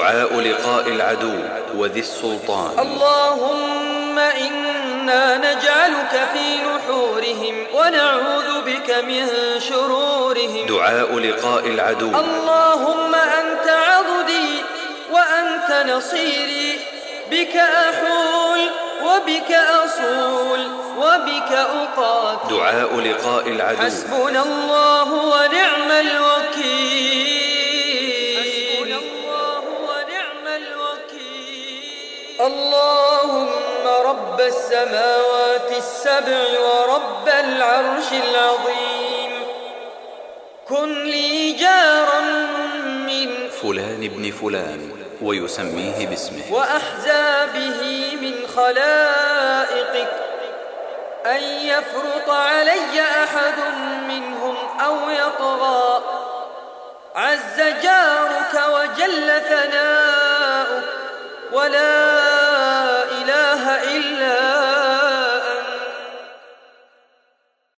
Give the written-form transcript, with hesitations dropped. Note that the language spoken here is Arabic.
دعاء لقاء العدو وذي السلطان. اللهم إنا نجعلك في نحورهم ونعوذ بك من شرورهم. دعاء لقاء العدو. اللهم أنت عضدي وأنت نصيري، بك أحول وبك أصول وبك أقاتل. دعاء لقاء العدو. حسبنا الله ونعم الوكيل. اللهم رب السماوات السبع ورب العرش العظيم، كن لي جارا من فلان ابن فلان ويسميه باسمه وأحزابه من خلائقك، أن يفرط علي أحد منهم أو يطغى، عز جارك وجل ثناؤك ولا